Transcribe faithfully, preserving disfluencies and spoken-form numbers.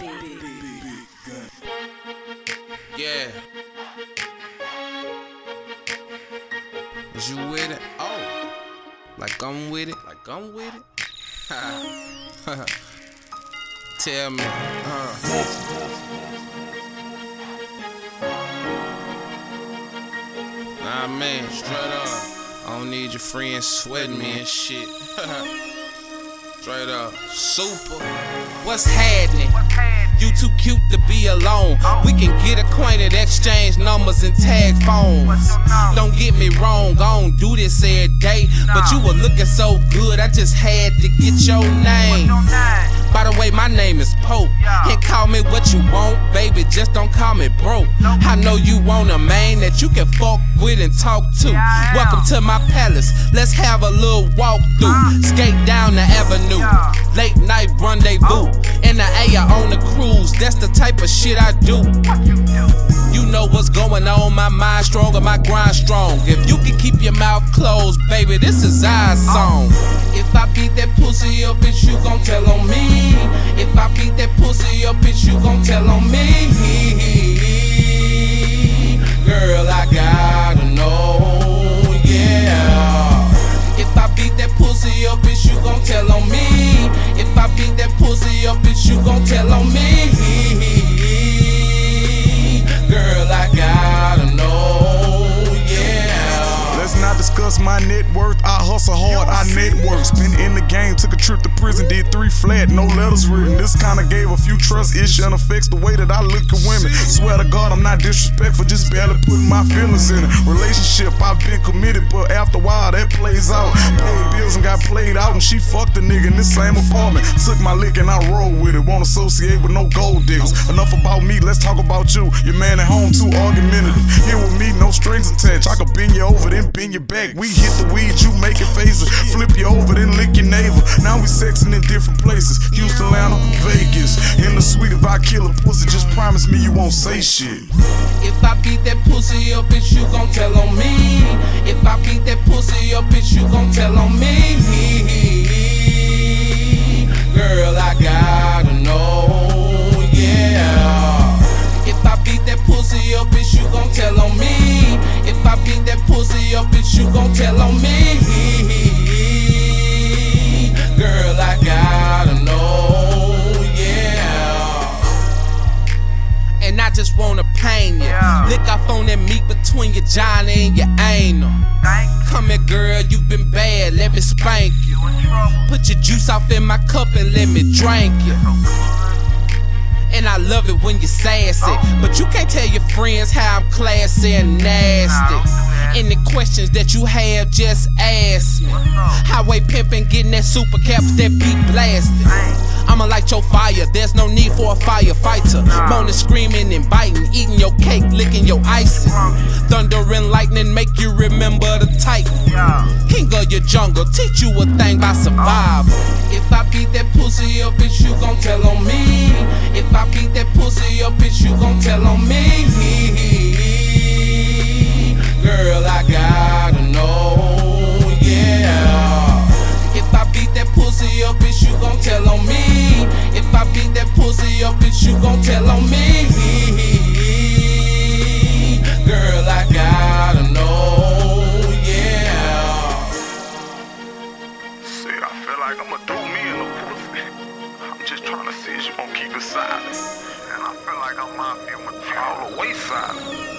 Yeah. Is you with it? Oh. Like I'm with it? Like I'm with it? Tell me. Uh. Nah, man, straight up. I don't need your friends sweating me and shit. Straight up. Super. What's happening? You too cute to be alone. We can get acquainted, exchange numbers and tag phones. Don't get me wrong, I don't do this every day, but you were looking so good, I just had to get your name. By the way, my name is Pope. And call me what you want, baby, just don't call me broke. I know you want a man that you can fuck with and talk to. Welcome to my palace, let's have a little walk through. Skate down the avenue, late night rendezvous. In the A or on the cruise, that's the type of shit I do. You know what's going on, my mind stronger, my grind strong. If you can keep your mouth closed, baby, this is our song. If I beat that pussy up, bitch, you gon' tell on me. If I beat that pussy up, bitch, you gon' tell on me. Girl, I gotta know, yeah. If I beat that pussy up, bitch, you gon' tell on me. If I beat that pussy up, bitch, you gon' tell on me. Girl, I gotta know, yeah. Let's not discuss my net worth. I hustle hard, I network. Been in the game, took a trip to prison, did three flat, no letters written. This kinda gave a few trust issues and affects the way that I look at women. Swear to God, I'm not disrespectful, just barely putting my feelings in it. Relationship, I've been committed, but after a while that plays out. Paid bills and got played out, and she fucked a nigga in this same apartment. Took my lick and I roll with it. Won't associate with no gold diggers. Enough about me, let's talk about you. Your man at home too argumentative. Here with me, no strings attached. I could bend you over, then bend you back. We hit the weed, you make it phases. Flip you over, then lick your neighbor. Now we sexing in different places. Houston, Atlanta, Vegas. In the suite, if I kill a pussy, just promise me you won't say shit. If I beat that pussy up, bitch, you gon' tell on me. If I beat that pussy up, bitch, you gon' tell on me. Girl, I gotta know, yeah. If I beat that pussy up, bitch, you gon' tell on me. If I beat that pussy up, bitch, you gon' tell on me. Girl, I gotta know, yeah. And I just wanna pain you. Yeah. Lick off on that meat between your Johnny and your anal. Come here, girl, you been bad, let me spank you. Put your juice off in my cup and let me drink you. And I love it when you're sassy, but you can't tell your friends how I'm classy and nasty. Any questions that you have, just ask me. Highway pimpin', getting that super cap, that beat blasted. I'ma light your fire, there's no need for a firefighter. Moaning, screaming, and biting, eating your cake, licking your icing. Thunder and lightning make you remember the Titan. King of your jungle, teach you a thing by survival. If I beat that pussy up, bitch, you gon' tell on me. If I beat that pussy up, bitch, you gon' tell on me. Girl, I gotta know, yeah. If I beat that pussy up, bitch, you gon' tell on me. If I beat that pussy up, bitch, you gon' tell on me. Girl, I gotta know, yeah. Shit, I feel like I'ma do me in the pussy. I'm just trying to see if you gon' keep it silent. And I feel like I might be all the way silent.